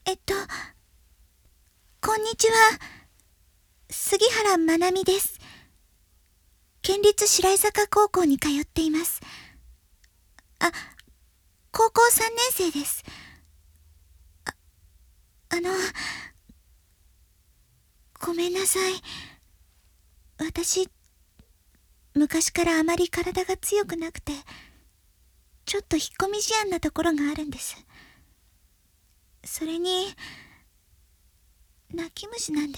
えっと、こんにちは。杉原まなみです。県立白井坂高校に通っています。あ、高校3年生です。あの、ごめんなさい。私、昔からあまり体が強くなくて、ちょっと引っ込み思案なところがあるんです。それに、泣き虫なんです。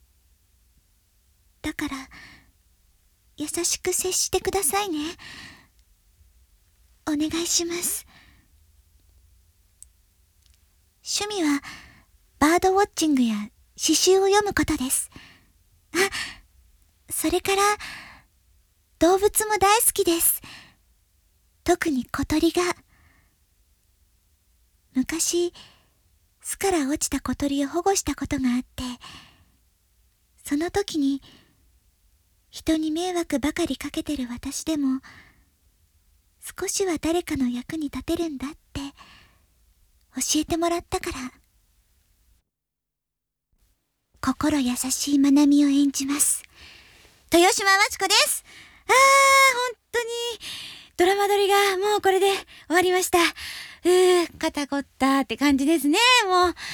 だから、優しく接してくださいね。お願いします。趣味は、バードウォッチングや詩集を読むことです。あ、それから、動物も大好きです。特に小鳥が。昔、巣から落ちた小鳥を保護したことがあって、その時に、人に迷惑ばかりかけてる私でも、少しは誰かの役に立てるんだって教えてもらったから。心優しいまなみを演じます。豊島真知子です。本当にドラマ撮りがもうこれで終わりました。肩こったって感じですね。もう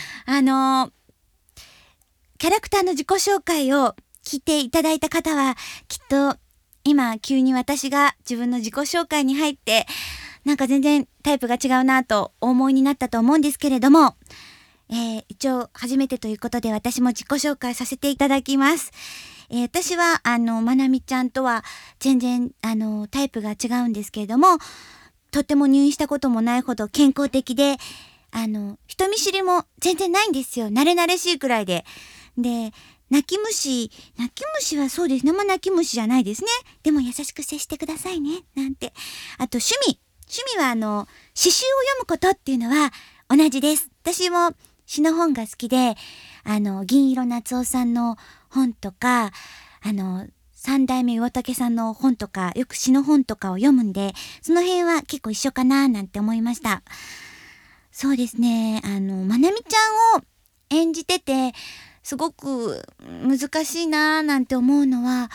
キャラクターの自己紹介を聞いていただいた方はきっと今急に私が自分の自己紹介に入ってなんか全然タイプが違うなとお思いになったと思うんですけれども、一応初めてということで私も自己紹介させていただきます。私はまなみちゃんとは全然タイプが違うんですけれども、とっても入院したこともないほど健康的で、人見知りも全然ないんですよ。慣れ慣れしいくらいで。で、泣き虫はそうですね。まあ泣き虫じゃないですね。でも優しく接してくださいね。なんて。あと趣味は詩集を読むことっていうのは同じです。私も詩の本が好きで、銀色夏夫さんの本とか、三代目岩竹さんの本とか、よく詩の本とかを読むんで、その辺は結構一緒かななんて思いました。そうですね。まなみちゃんを演じてて、すごく難しいななんて思うのは、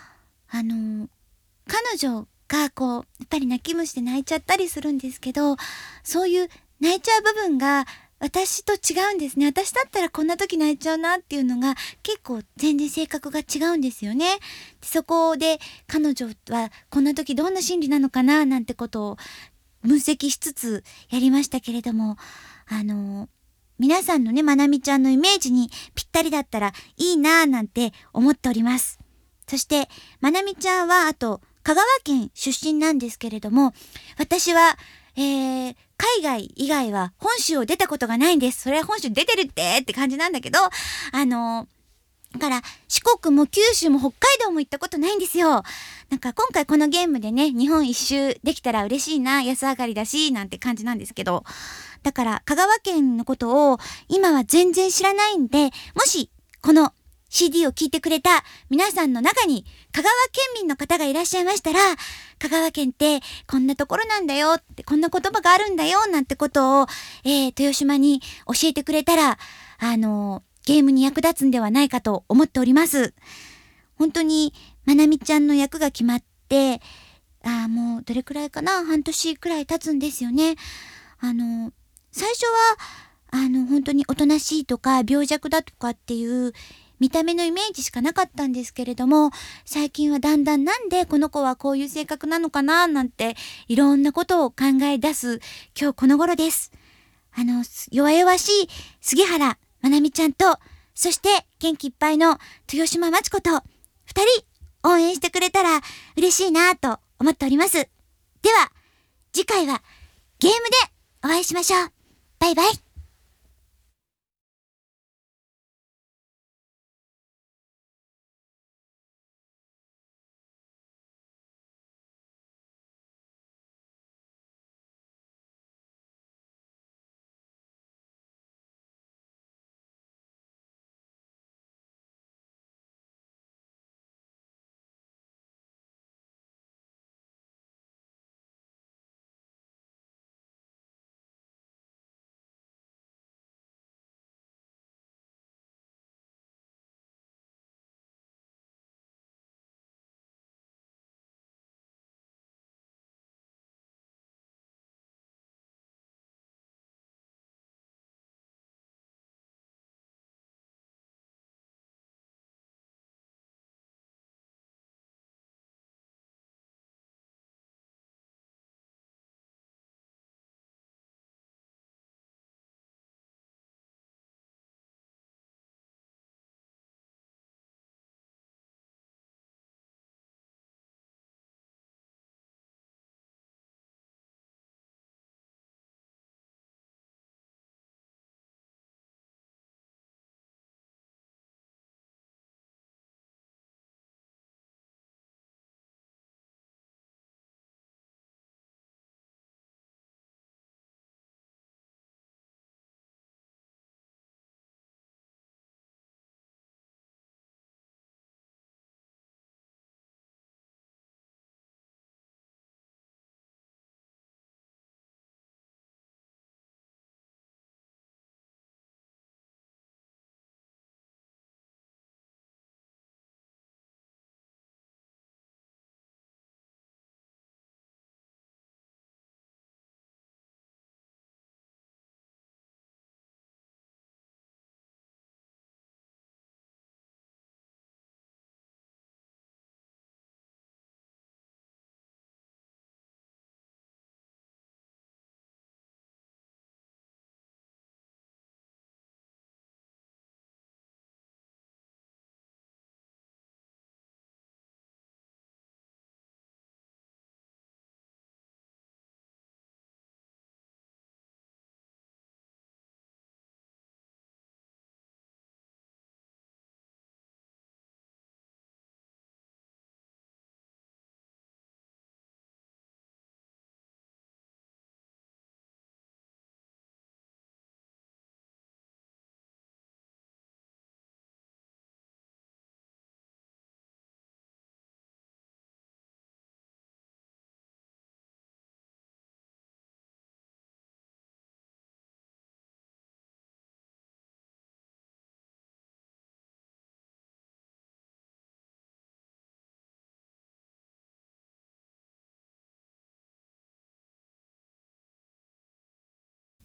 彼女がこう、やっぱり泣き虫で泣いちゃったりするんですけど、そういう泣いちゃう部分が私と違うんですね。私だったらこんな時泣いちゃうなっていうのが結構全然性格が違うんですよね。そこで彼女はこんな時どんな心理なのかななんてことを分析しつつやりましたけれども、皆さんのね、まなみちゃんのイメージにぴったりだったらいいなぁなんて思っております。そして、まなみちゃんは、あと、香川県出身なんですけれども、私は、海外以外は本州を出たことがないんです。それは本州出てるって感じなんだけど、だから四国も九州も北海道も行ったことないんですよ。なんか今回このゲームでね、日本一周できたら嬉しいな、安上がりだし、なんて感じなんですけど。だから香川県のことを今は全然知らないんで、もしこの CD を聞いてくれた皆さんの中に香川県民の方がいらっしゃいましたら、香川県ってこんなところなんだよって、こんな言葉があるんだよなんてことを、豊島に教えてくれたら、ゲームに役立つんではないかと思っております。本当にまなみちゃんの役が決まって、もうどれくらいかな、半年くらい経つんですよね。最初は本当におとなしいとか病弱だとかっていう見た目のイメージしかなかったんですけれども、最近はだんだんなんでこの子はこういう性格なのかななんていろんなことを考え出す今日この頃です。弱々しい杉原まなみちゃんと、そして元気いっぱいの豊島真知子と二人応援してくれたら嬉しいなと思っております。では次回はゲームでお会いしましょう。バイバイ。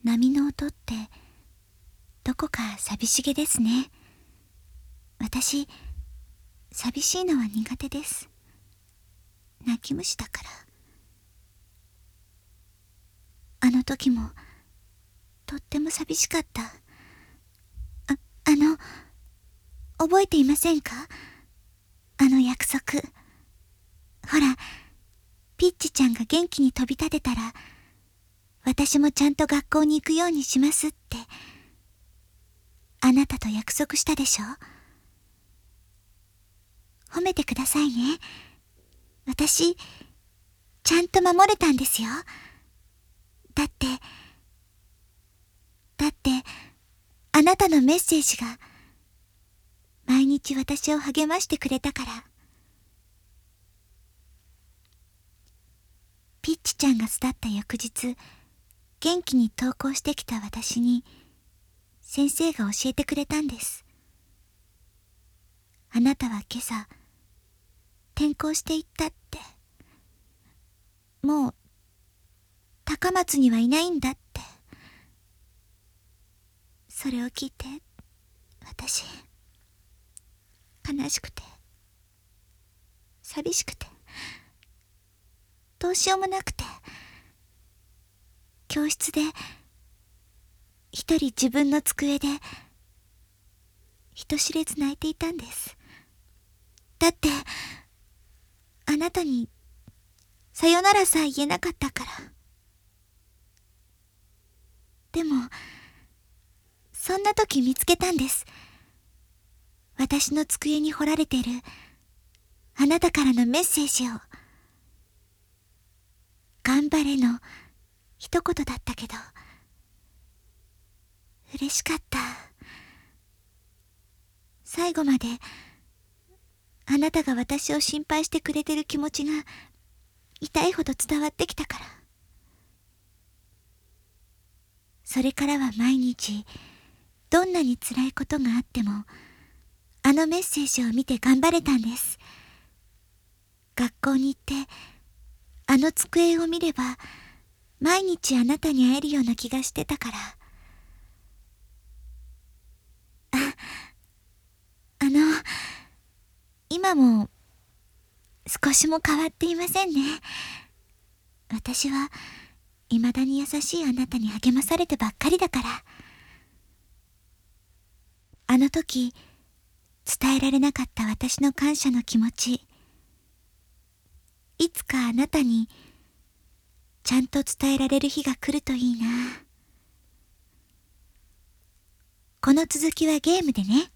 波の音ってどこか寂しげですね。私、寂しいのは苦手です。泣き虫だから。あの時もとっても寂しかった。覚えていませんか？あの約束。ほら、ピッチちゃんが元気に飛び立てたら、私もちゃんと学校に行くようにしますって、あなたと約束したでしょ？褒めてくださいね。私、ちゃんと守れたんですよ。だって、あなたのメッセージが、毎日私を励ましてくれたから。ピッチちゃんが巣立った翌日、元気に登校してきた私に、先生が教えてくれたんです。あなたは今朝、転校していったって。もう、高松にはいないんだって。それを聞いて、私、悲しくて、寂しくて、どうしようもなくて、教室で、一人自分の机で、人知れず泣いていたんです。だって、あなたに、さよならさえ言えなかったから。でも、そんな時見つけたんです。私の机に彫られてる、あなたからのメッセージを。頑張れの一言だったけど、嬉しかった。最後まで、あなたが私を心配してくれてる気持ちが、痛いほど伝わってきたから。それからは毎日、どんなに辛いことがあっても、あのメッセージを見て頑張れたんです。学校に行って、あの机を見れば、毎日あなたに会えるような気がしてたから。今も、少しも変わっていませんね。私は、未だに優しいあなたに励まされてばっかりだから。あの時、伝えられなかった私の感謝の気持ち、いつかあなたに、ちゃんと伝えられる日が来るといいな。この続きはゲームでね。